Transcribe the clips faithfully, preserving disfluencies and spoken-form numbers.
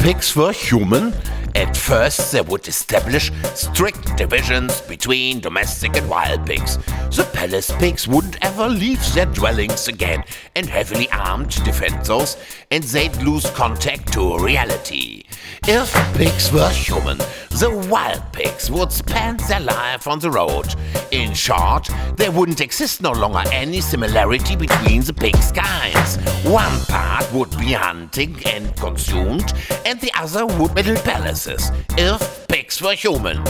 pigs were human, at first they would establish strict divisions between domestic and wild pigs. The palace pigs wouldn't ever leave their dwellings again, and heavily armed defend those, and they'd lose contact to reality. If pigs were human, the wild pigs would spend their life on the road. In short, there wouldn't exist no longer any similarity between the pigs' kinds. One part would be hunting and consumed, and the other would build palaces, if pigs were human.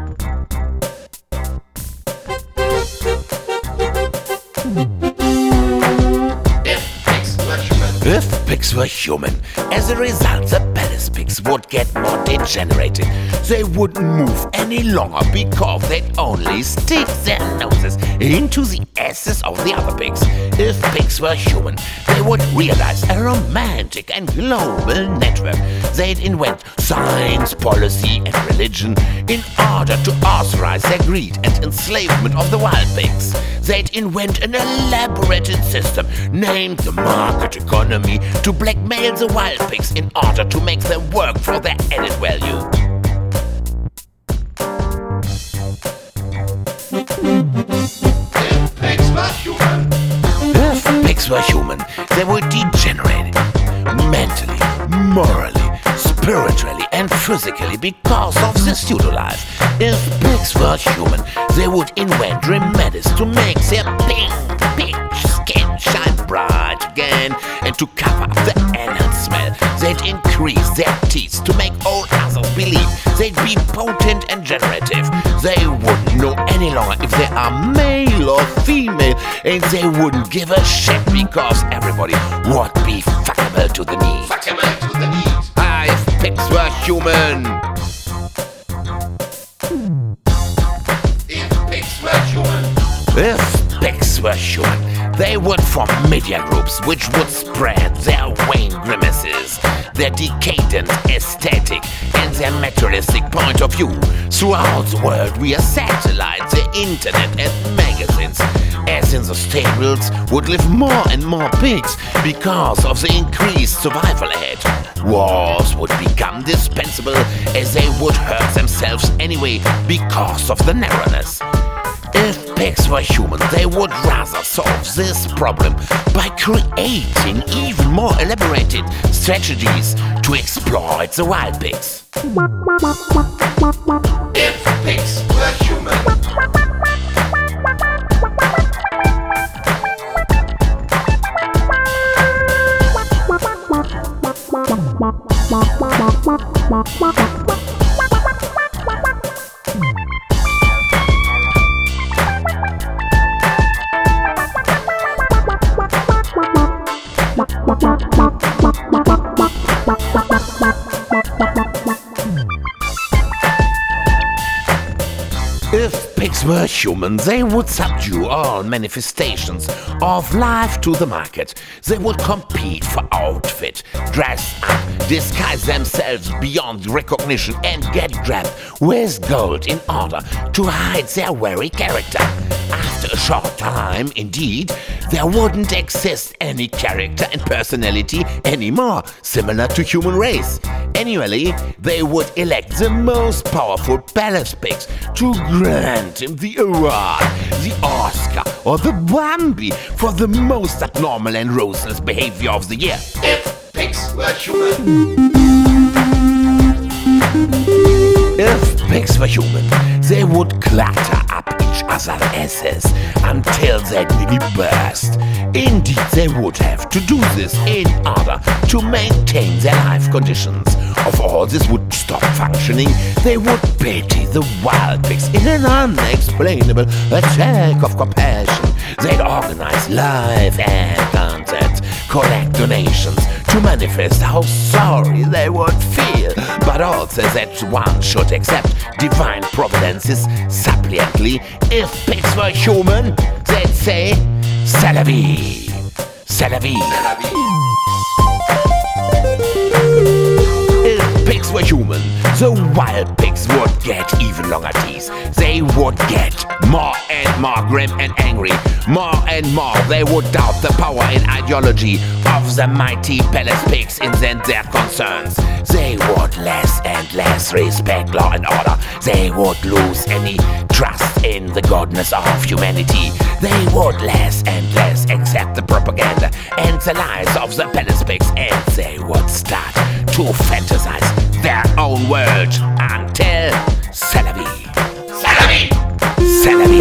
If pigs were human, as a result, the palace pigs would get more degenerated. They wouldn't move any longer because they'd only stick their noses into the asses of the other pigs. If pigs were human, they would realize a romantic and global network. They'd invent science, policy, and religion in order to authorize their greed and enslavement of the wild pigs. They'd invent an elaborated system named the market economy to blackmail the wild pigs in order to make them work for their added value. If pigs were human, if pigs were human, they would degenerate mentally, morally, spiritually, and physically because of the pseudo-life. If pigs were human, they would invent remedies to make their pink, pink skin shine bright again, and to cover up the anal smell, they'd increase their teeth to make all others believe they'd be potent and generative. They wouldn't know any longer if they are male or female, and they wouldn't give a shit because everybody would be fuckable to the knee. Fuckable to the knee. Ah, if pigs were human. If pigs were human. If pigs were human, they would form media groups which would spread their vain grimaces, their decadent aesthetic, and their materialistic point of view throughout the world via satellites, the internet, and magazines. As in the stables would live more and more pigs because of the increased survival aid. Wars would become dispensable as they would hurt themselves anyway because of the narrowness. If pigs were human, they would rather solve this problem by creating even more elaborated strategies to exploit the wild pigs. If pigs were human. If pigs were human, they would subdue all manifestations of life to the market. They would compete for outfit, dress up, disguise themselves beyond recognition, and get grabbed with gold in order to hide their very character. After a short time, indeed, there wouldn't exist any character and personality anymore, similar to human race. Annually, they would elect the most powerful palace pigs to grant him the award, the Oscar, or the Bambi for the most abnormal and ruthless behavior of the year. If pigs were human. If pigs were human, they would clatter up each other's asses until they'd nearly burst. Indeed, they would have to do this in order to maintain their life conditions. If all this would stop functioning, they would pity the wild pigs in an unexplainable attack of compassion. They'd organize live aid concerts, collect donations to manifest how sorry they would feel, but also that one should accept divine providences suppliantly. If pigs were human, they'd say, C'est la vie, c'est la vie. If pigs were human, the wild pigs would get even longer teeth. They would get More and more grim and angry. More and more they would doubt the power and ideology of the mighty palace pigs in their concerns. They would less and less respect law and order. They would lose any trust in the goodness of humanity. They would less and less accept the propaganda and the lies of the palace pigs, and they would start to fantasize their own world until C'est la vie. C'est la vie. C'est la vie.